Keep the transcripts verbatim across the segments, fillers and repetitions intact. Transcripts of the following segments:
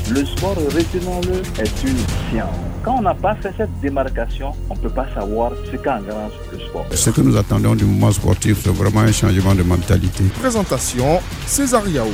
Le sport, retenons-le, est une science. Quand on n'a pas fait cette démarcation, on ne peut pas savoir ce qu'engrange le sport. Ce que nous attendons du mouvement sportif, c'est vraiment un changement de mentalité. Présentation, César Yaou.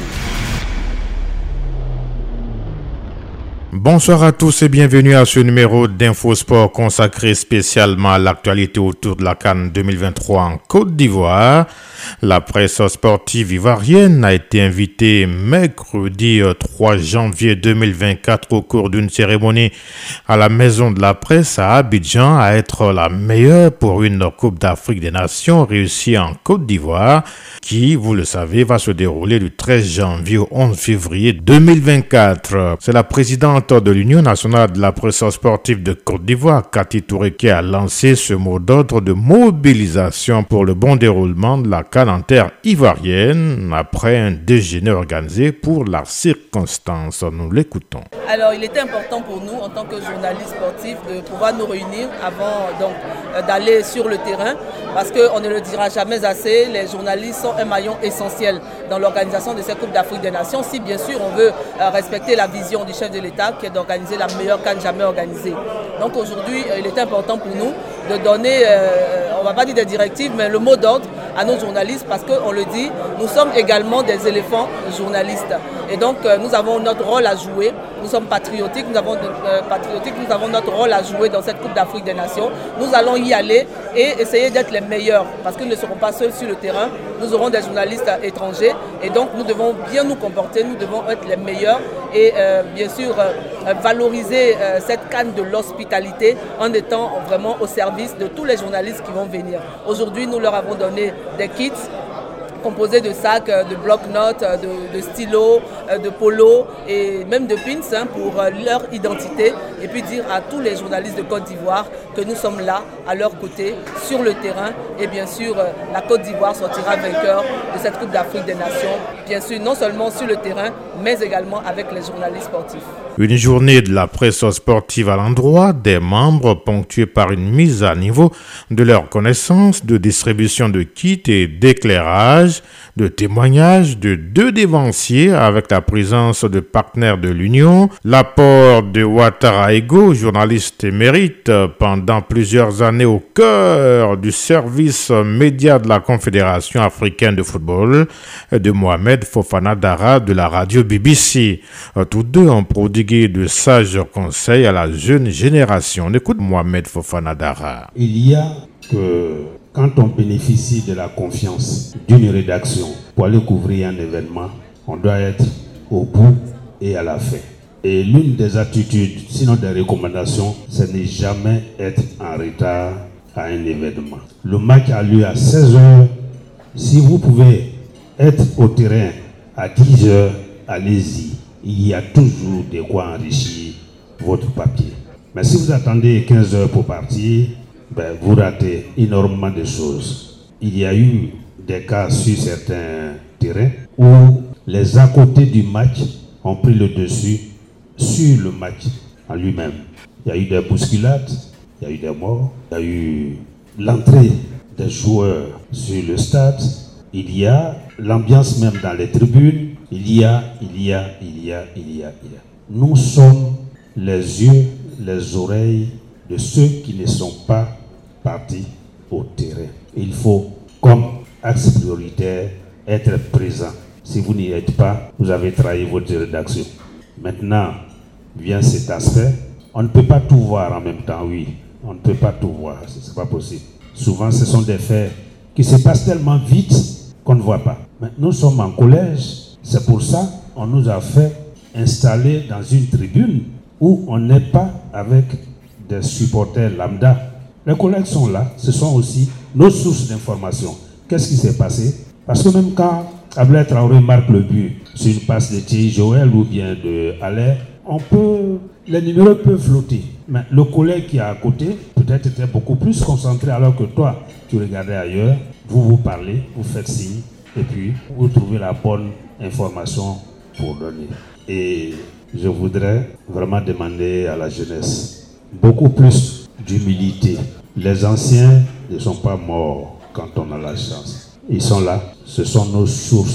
Bonsoir à tous et bienvenue à ce numéro d'Infosport consacré spécialement à l'actualité autour de la CAN deux mille vingt-trois en Côte d'Ivoire. La presse sportive ivoirienne a été invitée mercredi trois janvier deux mille vingt-quatre au cours d'une cérémonie à la Maison de la Presse à Abidjan à être la meilleure pour une Coupe d'Afrique des Nations réussie en Côte d'Ivoire qui, vous le savez, va se dérouler du treize janvier au onze février deux mille vingt-quatre. C'est la présidente de l'Union nationale de la presse sportive de Côte d'Ivoire, Cathy Touré, qui a lancé ce mot d'ordre de mobilisation pour le bon déroulement de la CAN en terre ivoirienne après un déjeuner organisé pour la circonstance. Nous l'écoutons. Alors, il était important pour nous, en tant que journalistes sportifs, de pouvoir nous réunir avant donc, euh, d'aller sur le terrain, parce qu'on ne le dira jamais assez, les journalistes sont un maillon essentiel dans l'organisation de cette Coupe d'Afrique des Nations, si bien sûr on veut euh, respecter la vision du chef de l'État, qui est d'organiser la meilleure CAN jamais organisée. Donc aujourd'hui, euh, il est important pour nous de donner, euh, on ne va pas dire des directives, mais le mot d'ordre à nos journalistes, parce qu'on le dit, nous sommes également des éléphants journalistes. Et donc euh, nous avons notre rôle à jouer, nous sommes patriotiques, nous avons, euh, patriotiques, nous avons notre rôle à jouer dans cette Coupe d'Afrique des Nations. Nous allons y aller et essayer d'être les meilleurs, parce qu'ils ne seront pas seuls sur le terrain, nous aurons des journalistes étrangers, et donc nous devons bien nous comporter, nous devons être les meilleurs, et euh, bien sûr euh, valoriser euh, cette CAN de l'hospitalité en étant vraiment au service de tous les journalistes qui vont venir. Aujourd'hui, nous leur avons donné des kits composés de sacs, de bloc-notes, de, de stylos, de polos et même de pins hein, pour leur identité, et puis dire à tous les journalistes de Côte d'Ivoire que nous sommes là, à leur côté, sur le terrain, et bien sûr la Côte d'Ivoire sortira vainqueur de cette Coupe d'Afrique des Nations, bien sûr non seulement sur le terrain, mais également avec les journalistes sportifs. Une journée de la presse sportive à l'endroit des membres ponctuée par une mise à niveau de leurs connaissances, de distribution de kits et d'éclairage, de témoignages de deux dévanciers avec la présence de partenaires de l'Union, l'apport de Ouattara Ego, journaliste émérite pendant plusieurs années au cœur du service média de la Confédération africaine de football, de Mohamed Fofana Dara de la radio B B C. Tous deux ont prodigué de sages conseils à la jeune génération. On écoute Mohamed Fofana Dara. Il y a que quand on bénéficie de la confiance d'une rédaction pour aller couvrir un événement, on doit être au bout et à la fin. Et l'une des attitudes, sinon des recommandations, ce n'est jamais être en retard à un événement. Le match a lieu à seize heures. Si vous pouvez être au terrain à dix heures, allez-y. Il y a toujours de quoi enrichir votre papier. Mais si vous attendez quinze heures pour partir, ben, vous ratez énormément de choses. Il y a eu des cas sur certains terrains où les à côté du match ont pris le dessus sur le match en lui-même. Il y a eu des bousculades, il y a eu des morts, il y a eu l'entrée des joueurs sur le stade, il y a l'ambiance même dans les tribunes, il y a, il y a, il y a, il y a, il y a. Nous sommes les yeux, les oreilles de ceux qui ne sont pas partis au terrain. Il faut, comme axe prioritaire, être présent. Si vous n'y êtes pas, vous avez trahi votre rédaction. Maintenant, vient cet aspect. On ne peut pas tout voir en même temps, oui. On ne peut pas tout voir, ce n'est pas possible. Souvent, ce sont des faits qui se passent tellement vite qu'on ne voit pas. Mais nous sommes en collège. C'est pour ça qu'on nous a fait installer dans une tribune où on n'est pas avec des supporters lambda. Les collègues sont là, ce sont aussi nos sources d'information. Qu'est-ce qui s'est passé? Parce que même quand Ablaye Traoré marque le but sur une passe de Thierry Joël ou bien de Allaire, on peut, les numéros peuvent flotter. Mais le collègue qui est à côté, peut-être était beaucoup plus concentré alors que toi, tu regardais ailleurs, vous vous parlez, vous faites signe, et puis vous trouvez la bonne information pour donner. Et je voudrais vraiment demander à la jeunesse beaucoup plus d'humilité. Les anciens ne sont pas morts quand on a la chance. Ils sont là, ce sont nos sources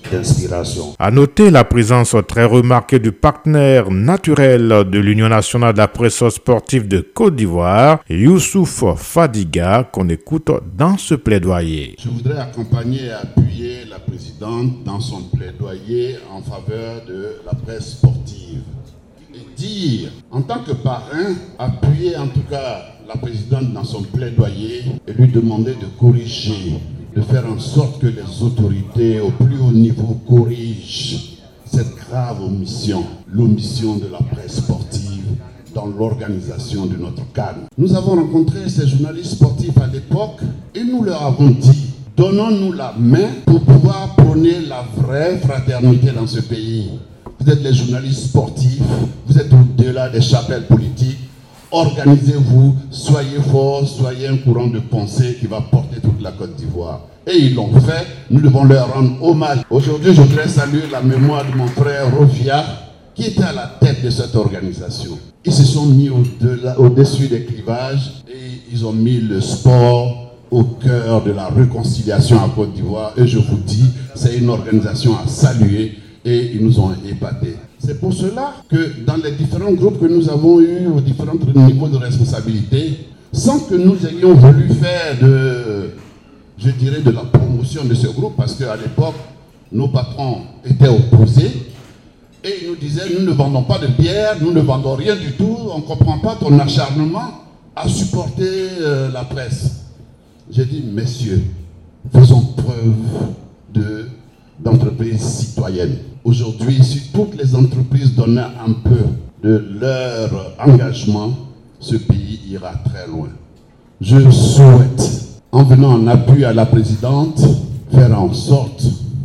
d'inspiration. À noter la présence très remarquée du partenaire naturel de l'Union nationale de la presse sportive de Côte d'Ivoire, Youssouf Fadiga, qu'on écoute dans ce plaidoyer. Je voudrais accompagner et appuyer la présidente dans son plaidoyer en faveur de la presse sportive. Et dire, en tant que parrain, appuyer en tout cas la présidente dans son plaidoyer et lui demander de corriger, de faire en sorte que les autorités au plus haut niveau corrigent cette grave omission, l'omission de la presse sportive dans l'organisation de notre C A N. Nous avons rencontré ces journalistes sportifs à l'époque et nous leur avons dit, donnons-nous la main pour pouvoir prôner la vraie fraternité dans ce pays. Vous êtes les journalistes sportifs, vous êtes au-delà des chapelles politiques. Organisez-vous, soyez forts, soyez un courant de pensée qui va porter toute la Côte d'Ivoire. Et ils l'ont fait, nous devons leur rendre hommage. Aujourd'hui, je voudrais saluer la mémoire de mon frère Rovia, qui était à la tête de cette organisation. Ils se sont mis au-delà, au-dessus des clivages et ils ont mis le sport au cœur de la réconciliation à Côte d'Ivoire. Et je vous dis, c'est une organisation à saluer et ils nous ont épatés. C'est pour cela que dans les différents groupes que nous avons eus aux différents niveaux de responsabilité, sans que nous ayons voulu faire de, je dirais, de la promotion de ce groupe, parce qu'à l'époque, nos patrons étaient opposés, et ils nous disaient, nous ne vendons pas de bière, nous ne vendons rien du tout, on ne comprend pas ton acharnement à supporter euh, la presse. J'ai dit, messieurs, faisons preuve de, d'entreprise citoyenne. Aujourd'hui, si toutes les entreprises donnaient un peu de leur engagement, ce pays ira très loin. Je souhaite, en venant en appui à la présidente, faire en sorte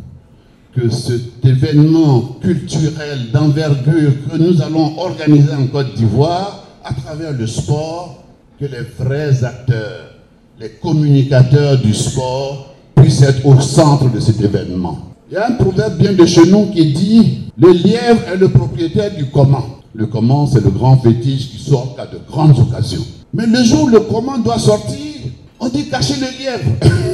que cet événement culturel d'envergure que nous allons organiser en Côte d'Ivoire, à travers le sport, que les vrais acteurs, les communicateurs du sport puissent être au centre de cet événement. Il y a un proverbe bien de chez nous qui dit « Le lièvre est le propriétaire du comment ». Le comment, c'est le grand fétiche qui sort à de grandes occasions. Mais le jour où le comment doit sortir, on dit « Cachez le lièvre ».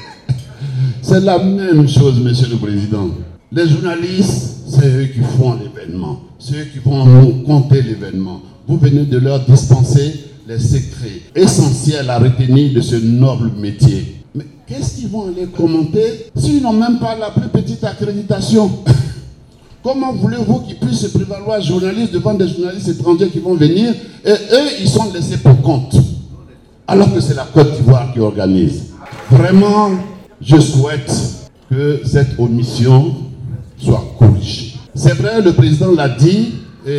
C'est la même chose, monsieur le président. Les journalistes, c'est eux qui font l'événement. C'est eux qui vont nous compter l'événement. Vous venez de leur dispenser les secrets essentiels à retenir de ce noble métier. Mais qu'est-ce qu'ils vont aller commenter s'ils n'ont même pas la plus petite accréditation? Comment voulez-vous qu'ils puissent se prévaloir journalistes devant des journalistes étrangers qui vont venir et eux, ils sont laissés pour compte? Alors que c'est la Côte d'Ivoire qui organise. Vraiment, je souhaite que cette omission soit corrigée. C'est vrai, le président l'a dit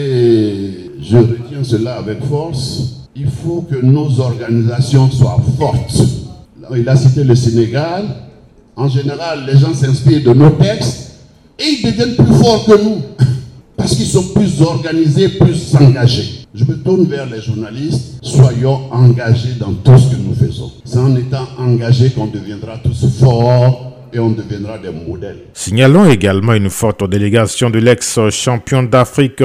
et je retiens cela avec force. Il faut que nos organisations soient fortes. Il a cité le Sénégal. En général, les gens s'inspirent de nos textes et ils deviennent plus forts que nous parce qu'ils sont plus organisés, plus engagés. Je me tourne vers les journalistes. Soyons engagés dans tout ce que nous faisons. C'est en étant engagés qu'on deviendra tous forts et on deviendra des modèles. Signalons également une forte délégation de l'ex-champion d'Afrique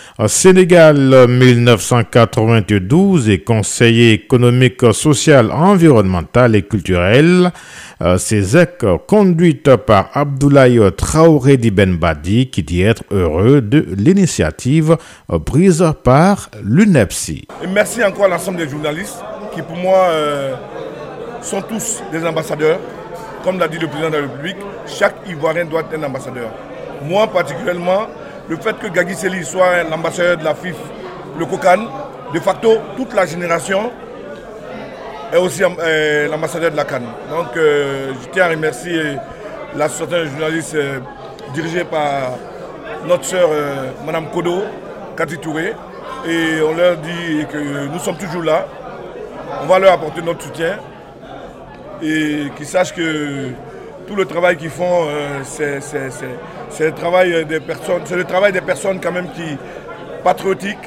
Sénégal mille neuf cent quatre-vingt-douze et conseiller économique, social, environnemental et culturel, C E S E C, conduite par Abdoulaye Traoré d'Ibn Badi, qui dit être heureux de l'initiative prise par l'U N E P S I. Et merci encore à l'ensemble des journalistes qui pour moi euh, sont tous des ambassadeurs. Comme l'a dit le président de la République, chaque Ivoirien doit être un ambassadeur. Moi particulièrement, le fait que Gagui Sely soit l'ambassadeur de la F I F, le COCAN, de facto, toute la génération est aussi euh, l'ambassadeur de la C A N. Donc euh, je tiens à remercier l'association de journalistes euh, dirigée par notre sœur euh, Madame Kodo, Cathy Touré. Et on leur dit que nous sommes toujours là. On va leur apporter notre soutien. Et qu'ils sachent que tout le travail qu'ils font, euh, c'est, c'est, c'est, c'est, le travail des personnes, c'est le travail des personnes quand même qui patriotiques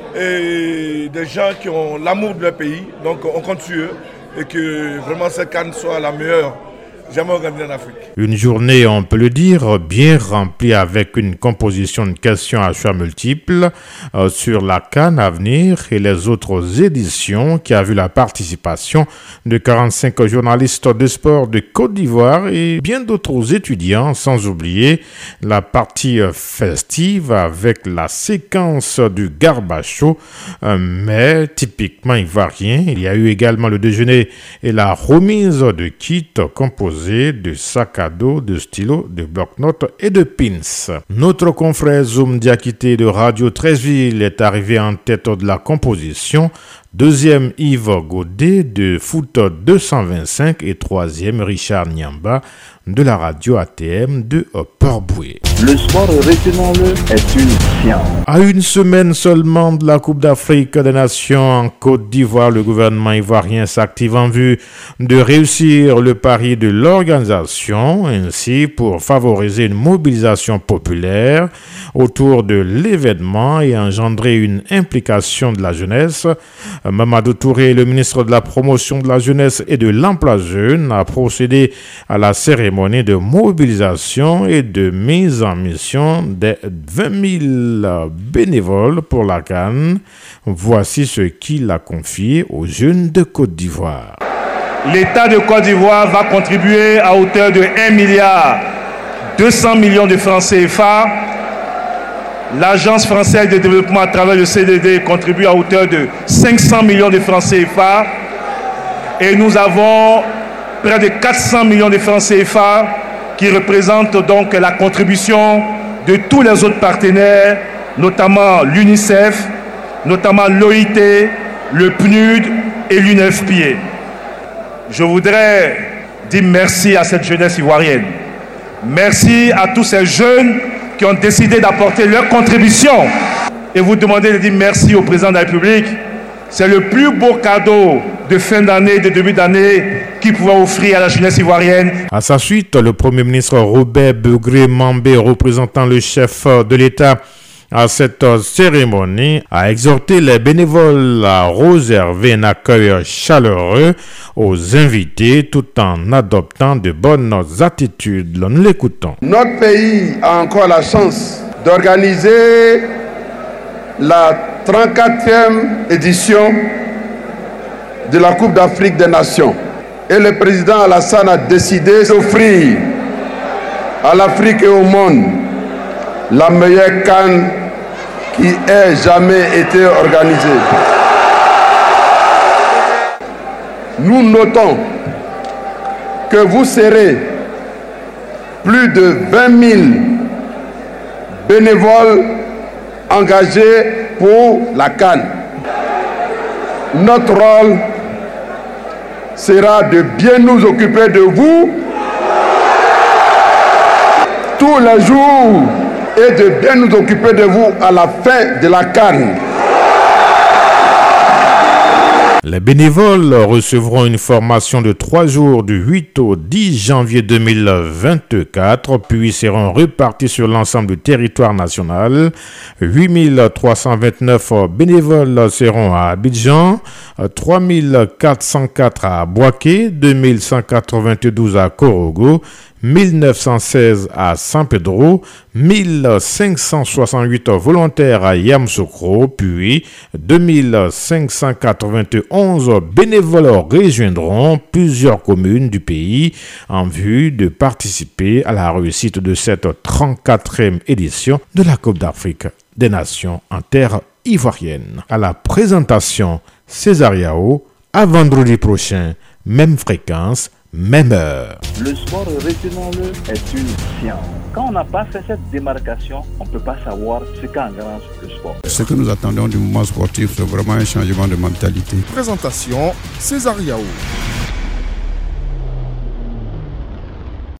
et des gens qui ont l'amour de leur pays. Donc on compte sur eux et que vraiment cette C A N soit la meilleure jamais organisé en Afrique. Une journée, on peut le dire, bien remplie avec une composition de questions à choix multiples euh, sur la CAN à venir et les autres éditions qui a vu la participation de quarante-cinq journalistes de sport de Côte d'Ivoire et bien d'autres étudiants, sans oublier la partie festive avec la séquence du Garbacho, euh, mais typiquement ivoirien. Il y a eu également le déjeuner et la remise de kits composés de sacs à dos, de stylos, de bloc-notes et de pins. Notre confrère Zoum Diakité de Radio Treichville est arrivé en tête de la composition. Deuxième, Yves Godet de Foot deux cent vingt-cinq et troisième, Richard Nyamba de la radio A T M de Port-Boué. Le sport, retenons-le, est une science. À une semaine seulement de la Coupe d'Afrique des Nations en Côte d'Ivoire, le gouvernement ivoirien s'active en vue de réussir le pari de l'organisation, ainsi pour favoriser une mobilisation populaire autour de l'événement et engendrer une implication de la jeunesse. Mamadou Touré, le ministre de la Promotion de la Jeunesse et de l'Emploi Jeune, a procédé à la cérémonie de mobilisation et de mise en mission des vingt mille bénévoles pour la CAN. Voici ce qu'il a confié aux jeunes de Côte d'Ivoire. L'État de Côte d'Ivoire va contribuer à hauteur de un milliard deux cents millions de francs C F A. L'Agence française de développement à travers le C D D contribue à hauteur de cinq cents millions de francs C F A. Et nous avons près de quatre cents millions de francs C F A qui représentent donc la contribution de tous les autres partenaires, notamment l'UNICEF, notamment l'O I T, le P N U D et l'U N F P A. Je voudrais dire merci à cette jeunesse ivoirienne. Merci à tous ces jeunes qui ont décidé d'apporter leur contribution. Et vous demandez de dire merci au président de la République. C'est le plus beau cadeau de fin d'année, de début d'année, qu'il pouvait offrir à la jeunesse ivoirienne. À sa suite, le Premier ministre Robert Begré Mambé, représentant le chef de l'État à cette cérémonie, a exhorté les bénévoles à réserver un accueil chaleureux aux invités tout en adoptant de bonnes attitudes. Nous l'écoutons. Notre pays a encore la chance d'organiser la trente-quatrième édition de la Coupe d'Afrique des Nations. Et le président Alassane a décidé d'offrir à l'Afrique et au monde la meilleure CAN qui ait jamais été organisée. Nous notons que vous serez plus de vingt mille bénévoles engagés pour la CAN. Notre rôle sera de bien nous occuper de vous tous les jours et de bien nous occuper de vous à la fin de la CAN. Les bénévoles recevront une formation de trois jours du huit au dix janvier deux mille vingt-quatre, puis seront répartis sur l'ensemble du territoire national. huit mille trois cent vingt-neuf bénévoles seront à Abidjan, trois mille quatre cent quatre à Bouaké, deux mille cent quatre-vingt-douze à Korogo, mille neuf cent seize à San Pedro, mille cinq cent soixante-huit volontaires à Yamoussoukro, puis deux mille cinq cent quatre-vingt-onze bénévoles rejoindront plusieurs communes du pays en vue de participer à la réussite de cette trente-quatrième édition de la Coupe d'Afrique des Nations en terre ivoirienne. À la présentation, César Yao, à vendredi prochain, même fréquence, même heure. Le sport, retenons-le, est une science. Quand on n'a pas fait cette démarcation, on ne peut pas savoir ce qu'engrange le sport. Ce que nous attendons du mouvement sportif, c'est vraiment un changement de mentalité. Présentation, César Yao.